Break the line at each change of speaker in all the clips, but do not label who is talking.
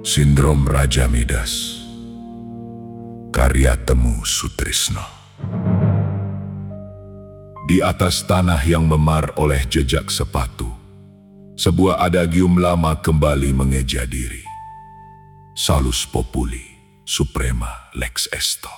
Sindrom Raja Midas, karya Temu Sutrisno. Di atas tanah yang memar oleh jejak sepatu, sebuah adagium lama kembali mengeja diri. Salus populi, suprema lex esto.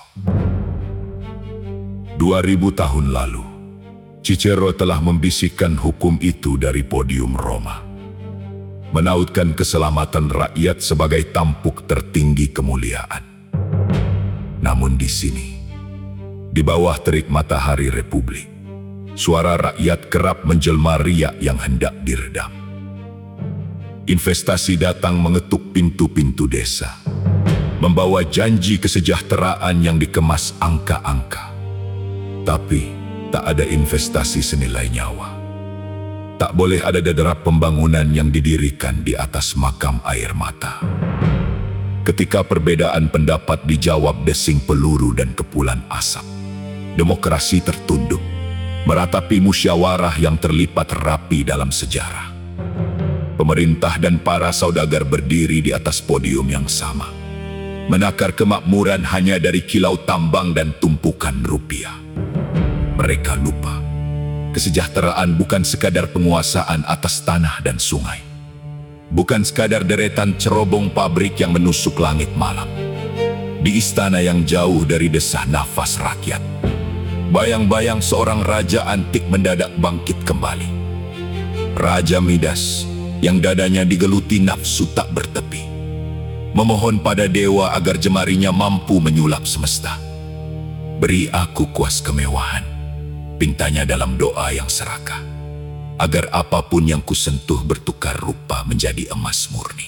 2000 tahun lalu, Cicero telah membisikkan hukum itu dari podium Roma, menautkan keselamatan rakyat sebagai tampuk tertinggi kemuliaan. Namun di sini, di bawah terik matahari Republik, suara rakyat kerap menjelma riak yang hendak diredam. Investasi datang mengetuk pintu-pintu desa, membawa janji kesejahteraan yang dikemas angka-angka. Tapi tak ada investasi senilai nyawa. Tak boleh ada dederap pembangunan yang didirikan di atas makam air mata. Ketika perbedaan pendapat dijawab desing peluru dan kepulan asap, demokrasi tertunduk, meratapi musyawarah yang terlipat rapi dalam sejarah. Pemerintah dan para saudagar berdiri di atas podium yang sama, menakar kemakmuran hanya dari kilau tambang dan tumpukan rupiah. Mereka lupa, kesejahteraan bukan sekadar penguasaan atas tanah dan sungai. Bukan sekadar deretan cerobong pabrik yang menusuk langit malam. Di istana yang jauh dari desah nafas rakyat, bayang-bayang seorang raja antik mendadak bangkit kembali. Raja Midas yang dadanya digeluti nafsu tak bertepi, memohon pada dewa agar jemarinya mampu menyulap semesta. Beri aku kuas kemewahan, pintanya dalam doa yang serakah, agar apapun yang kusentuh bertukar rupa menjadi emas murni.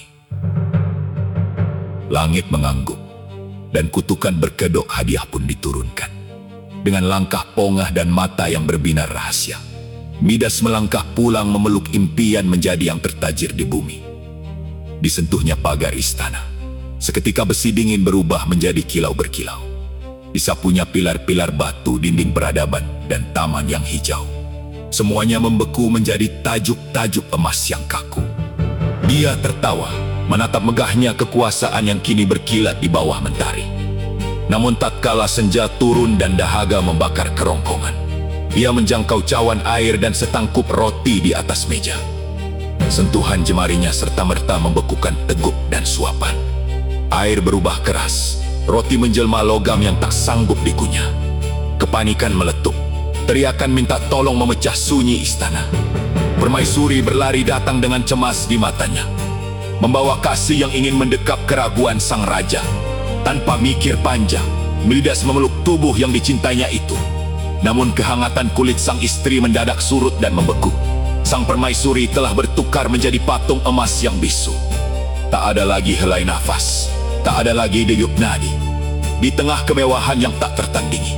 Langit mengangguk, dan kutukan berkedok hadiah pun diturunkan. Dengan langkah pongah dan mata yang berbinar rahasia, Midas melangkah pulang memeluk impian menjadi yang tertajir di bumi. Disentuhnya pagar istana, seketika besi dingin berubah menjadi kilau berkilau. Disapunya pilar-pilar batu dinding peradaban dan taman yang hijau. Semuanya membeku menjadi tajuk-tajuk emas yang kaku. Dia tertawa, menatap megahnya kekuasaan yang kini berkilat di bawah mentari. Namun tatkala senja turun dan dahaga membakar kerongkongan, ia menjangkau cawan air dan setangkup roti di atas meja. Sentuhan jemarinya serta-merta membekukan teguk dan suapan. Air berubah keras, roti menjelma logam yang tak sanggup dikunyah. Kepanikan meletup, teriakan minta tolong memecah sunyi istana. Permaisuri berlari datang dengan cemas di matanya, membawa kasih yang ingin mendekap keraguan sang raja. Tanpa mikir panjang, Midas memeluk tubuh yang dicintainya itu. Namun kehangatan kulit sang istri mendadak surut dan membeku. Sang permaisuri telah bertukar menjadi patung emas yang bisu. Tak ada lagi helai nafas, tak ada lagi denyut nadi. Di tengah kemewahan yang tak tertandingi,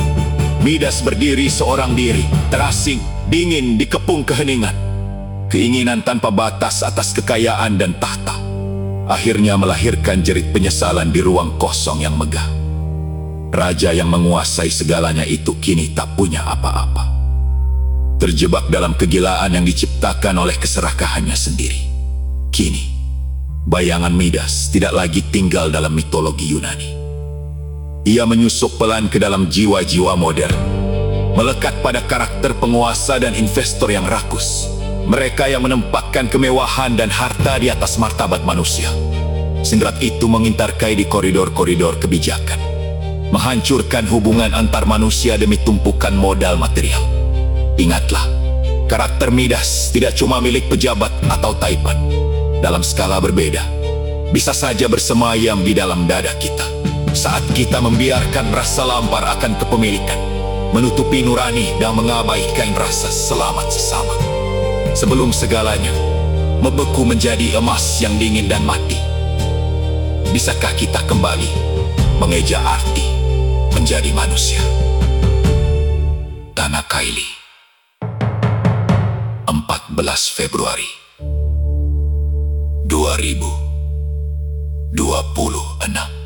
Midas berdiri seorang diri, terasing, dingin, dikepung keheningan. Keinginan tanpa batas atas kekayaan dan tahta akhirnya melahirkan jerit penyesalan di ruang kosong yang megah. Raja yang menguasai segalanya itu kini tak punya apa-apa. Terjebak dalam kegilaan yang diciptakan oleh keserakahannya sendiri. Kini, bayangan Midas tidak lagi tinggal dalam mitologi Yunani. Ia menyusup pelan ke dalam jiwa-jiwa modern, melekat pada karakter penguasa dan investor yang rakus. Mereka yang menempatkan kemewahan dan harta di atas martabat manusia. Sindrat itu mengintarkai di koridor-koridor kebijakan, menghancurkan hubungan antar manusia demi tumpukan modal material. Ingatlah, karakter Midas tidak cuma milik pejabat atau taipan. Dalam skala berbeda, bisa saja bersemayam di dalam dada kita. Saat kita membiarkan rasa lampar akan kepemilikan, menutupi nurani dan mengabaikan rasa selamat sesama. Sebelum segalanya membeku menjadi emas yang dingin dan mati, bisakah kita kembali mengeja arti menjadi manusia? Tanah Kaili, 14 Februari 2026.